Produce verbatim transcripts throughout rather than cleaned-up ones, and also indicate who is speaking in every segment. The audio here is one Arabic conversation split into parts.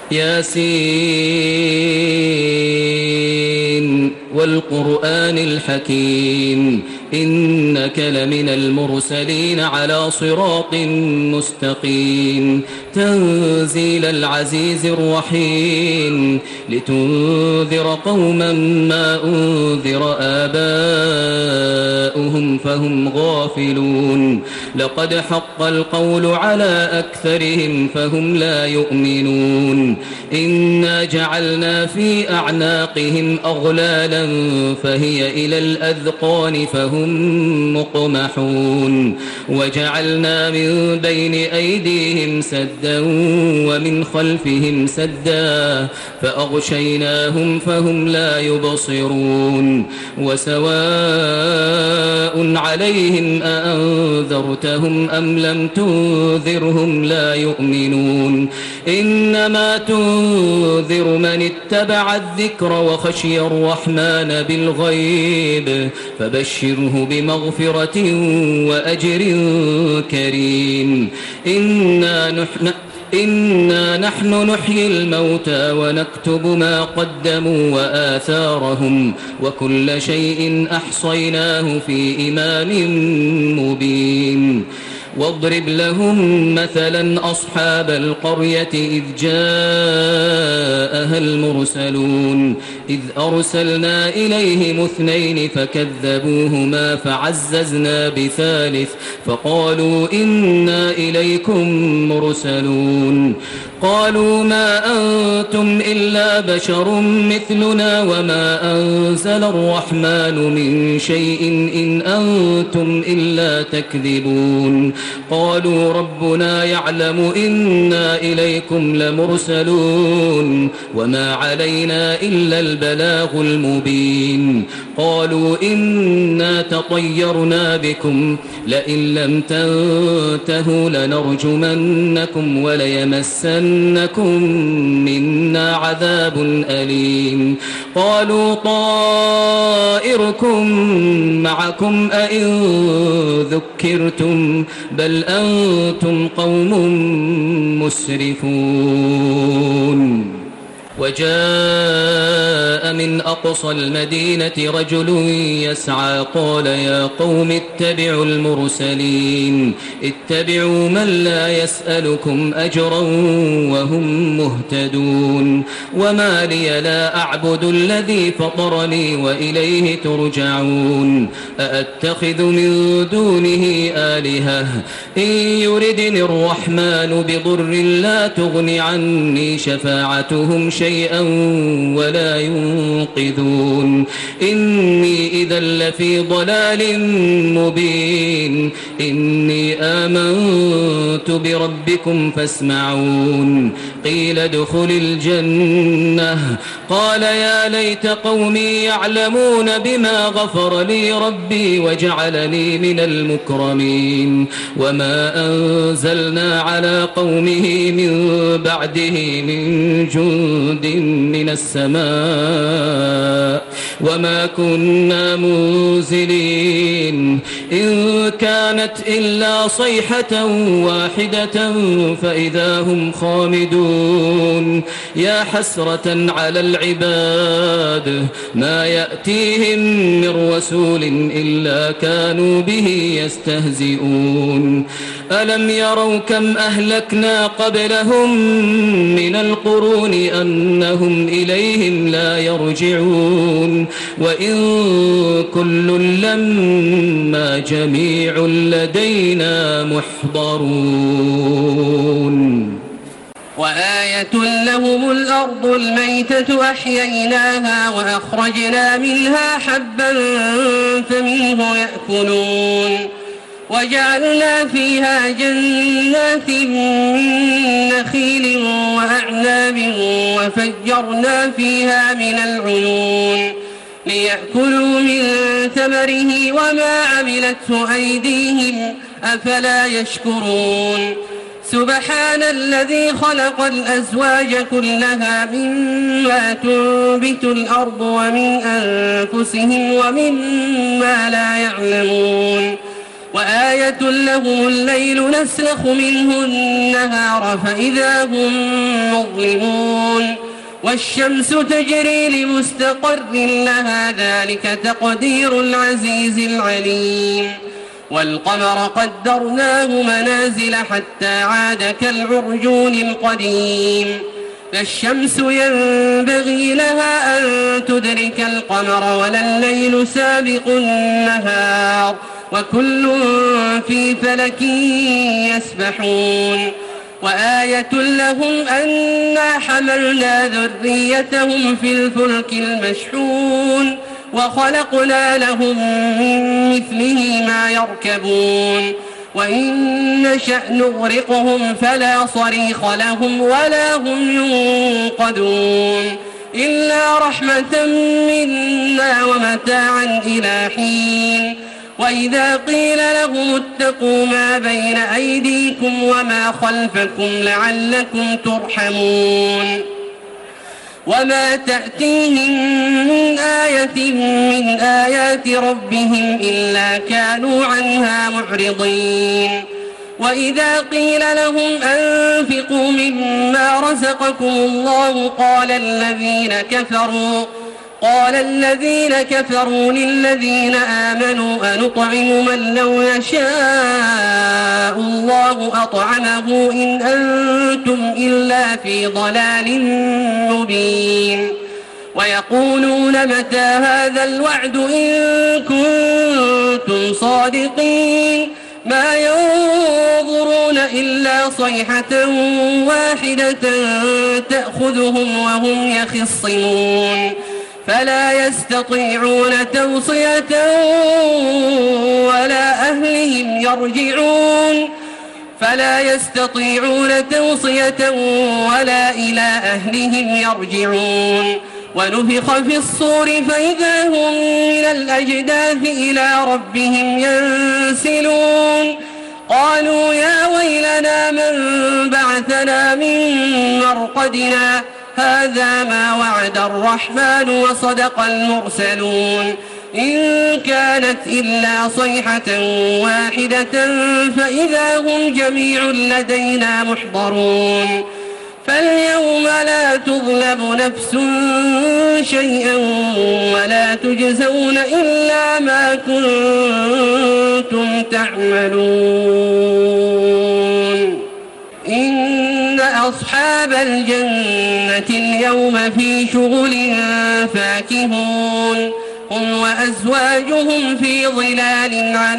Speaker 1: ياسين والقرآن الحكيم إنك لمن المرسلين على صراط مستقيم تنزيل العزيز الرحيم لتنذر قوما ما أنذر آباؤهم فهم غافلون لقد حق القول على أكثرهم فهم لا يؤمنون إنا جعلنا في أعناقهم أغلالا فهي إلى الأذقان فهم مقمحون وجعلنا من بين أيديهم سدا ومن خلفهم سدا فأغشيناهم فهم لا يبصرون وسواء عليهم أأنذرتهم أم لم تنذرهم لا يؤمنون إنما تنذر من اتبع الذكر وخشي الرحمن بالغيب فبشره بمغفرة وأجر كريم إنا نحن إنا نحن نحيي الموتى ونكتب ما قدموا وآثارهم وكل شيء أحصيناه في إمام مبين واضرب لهم مثلا أصحاب القرية إذ جاءها المرسلون إذ أرسلنا إليهم اثنين فكذبوهما فعززنا بثالث فقالوا إنا إليكم مرسلون قالوا ما أنتم إلا بشر مثلنا وما أنزل الرحمن من شيء إن أنتم إلا تكذبون قالوا ربنا يعلم إنا إليكم لمرسلون وما علينا إلا البلاغ المبين قالوا إنا تطيرنا بكم لئن لم تنتهوا لنرجمنكم وليمسنكم منا عذاب أليم قالوا طائركم معكم أئن ذكرتم بل أنتم قوم مسرفون وجاء من أقصى المدينة رجل يسعى قال يا قوم اتبعوا المرسلين اتبعوا من لا يسألكم أجرا وهم مهتدون وما لي لا أعبد الذي فطرني وإليه ترجعون أأتخذ من دونه آلهة إن يردني الرحمن بضر لا تغن عني شفاعتهم شيئا شيئا ولا ينقذون إني إذا لفي ضلال مبين إني آمنت بربكم فاسمعون قيل ادخل الجنة قال يا ليت قومي يعلمون بما غفر لي ربي وجعلني من المكرمين وما أنزلنا على قومه من بعده من جند من السماء وما كنا منزلين إن كانت إلا صيحة واحدة فإذا هم خامدون يا حسرة على العباد ما يأتيهم من رسول إلا كانوا به يستهزئون ألم يروا كم أهلكنا قبلهم من القرون أنهم إليهم لا يرجعون وإن كل لما جميع لدينا محضرون
Speaker 2: وآية لهم الأرض الميتة أحييناها وأخرجنا منها حبا فمنه يأكلون وجعلنا فيها جنات من نخيل وأعناب وفجرنا فيها من العيون ليأكلوا من ثمره وما عملته أيديهم أفلا يشكرون سبحان الذي خلق الأزواج كلها مما تنبت الأرض ومن أنفسهم ومما لا يعلمون وآية لهم الليل نسلخ منه النهار فإذا هم مظلمون والشمس تجري لمستقر لها ذلك تقدير العزيز العليم والقمر قدرناه منازل حتى عاد كالعرجون القديم فالشمس ينبغي لها أن تدرك القمر ولا الليل سابق النهار وكل في فلك يسبحون وآية لهم أنا حملنا ذريتهم في الفلك المشحون وخلقنا لهم من مثله ما يركبون وإن نشأ نغرقهم فلا صريخ لهم ولا هم ينقذون إلا رحمة منا ومتاعا إلى حين وإذا قيل لهم اتقوا ما بين أيديكم وما خلفكم لعلكم ترحمون وما تأتيهم من آية من آيات ربهم إلا كانوا عنها معرضين وإذا قيل لهم أنفقوا مما رزقكم الله قال الذين كفروا قال الذين كفروا للذين آمنوا أنطعم من لو يشاء الله أطعمه إن أنتم إلا في ضلال مبين ويقولون متى هذا الوعد إن كنتم صادقين ما ينظرون إلا صيحة واحدة تأخذهم وهم يخصمون فلا يستطيعون توصية ولا أهلهم يرجعون فلا يستطيعون توصية ولا إلى أهلهم يرجعون ونفخ في الصور فإذا هم من الأجداث إلى ربهم ينسلون قالوا يا ويلنا من بعثنا من مرقدنا هذا ما وعد الرحمن وصدق المرسلون إن كانت إلا صيحة واحدة فإذا هم جميع لدينا محضرون فاليوم لا تظلم نفس شيئا ولا تجزون إلا ما كنتم تعملون إن أصحاب الجنة اليوم في شغل فاكهون هم وأزواجهم في ظلال على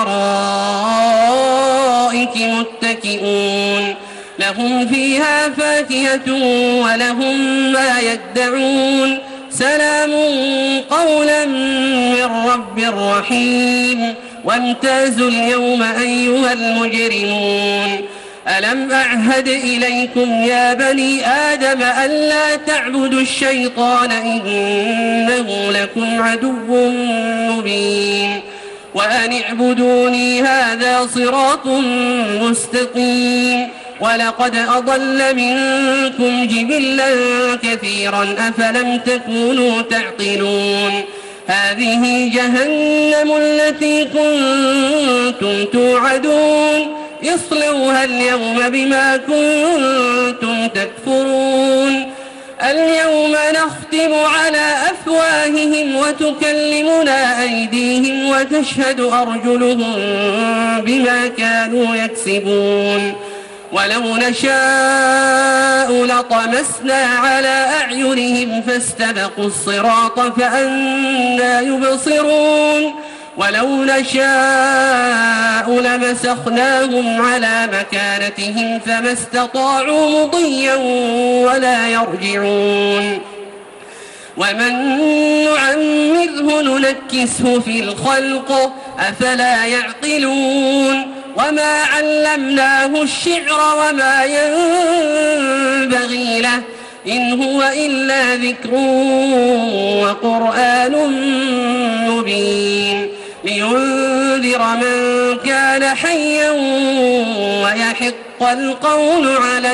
Speaker 2: الأرائك متكئون لهم فيها فاكهة ولهم ما يدعون سلام قولا من رب رحيم وامتازوا اليوم أيها المجرمون ألم أعهد إليكم يا بني آدم ألا تعبدوا الشيطان إنه لكم عدو مبين وأن اعبدوني هذا صراط مستقيم ولقد أضل منكم جبلا كثيرا أفلم تكونوا تعقلون هذه جهنم التي كنتم توعدون اصلوها اليوم بما كنتم تكفرون اليوم نختم على أفواههم وتكلمنا أيديهم وتشهد أرجلهم بما كانوا يكسبون ولو نشاء لطمسنا على أعينهم فاستبقوا الصراط فأنى يبصرون ولو نشاء لمسخناهم على مكانتهم فما استطاعوا مضيا ولا يرجعون ومن نعمره ننكسه في الخلق أفلا يعقلون وما علمناه الشعر وما ينبغي له إن هو إلا ذكر وقرآن مبين لينذر من كان حيا ويحق القول على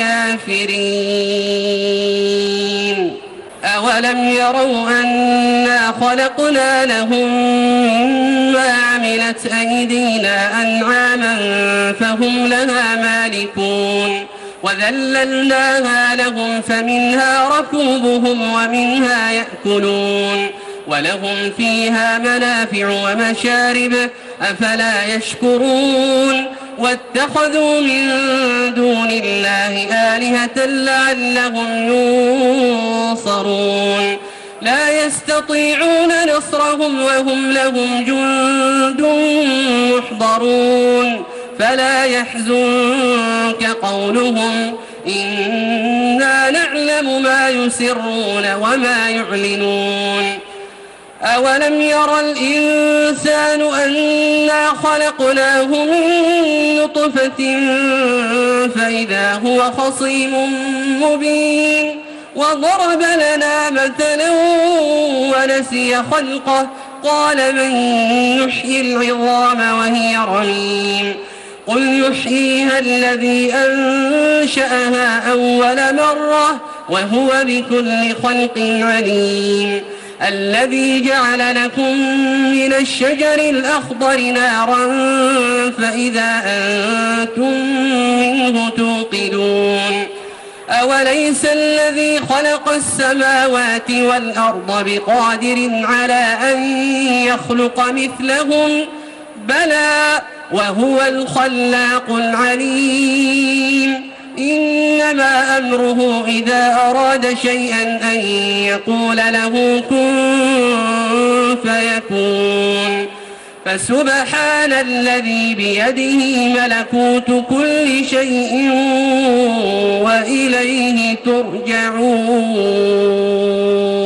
Speaker 2: الكافرين أولم يروا أنا خلقنا لهم مما عملت أيدينا أنعاما فهم لها مالكون وذللناها لهم فمنها ركوبهم ومنها يأكلون ولهم فيها منافع ومشارب أفلا يشكرون واتخذوا من دون الله آلهة لعلهم ينصرون لا يستطيعون نصرهم وهم لهم جند محضرون فلا يحزنك قولهم إنا نعلم ما يسرون وما يعلنون أولم ير الإنسان أنا خلقناه من نطفة فإذا هو خصيم مبين وضرب لنا مثلا ونسي خلقه قال من يحيي العظام وهي رميم قل يحييها الذي أنشأها أول مرة وهو بكل خلق عليم الذي جعل لكم من الشجر الأخضر نارا فإذا أنتم منه توقدون أوليس الذي خلق السماوات والأرض بقادر على أن يخلق مثلهم بلى وهو الخلاق العليم إنما أمره إذا أراد شيئا أن يقول له كن فيكون فسبحان الذي بيده ملكوت كل شيء وإليه ترجعون.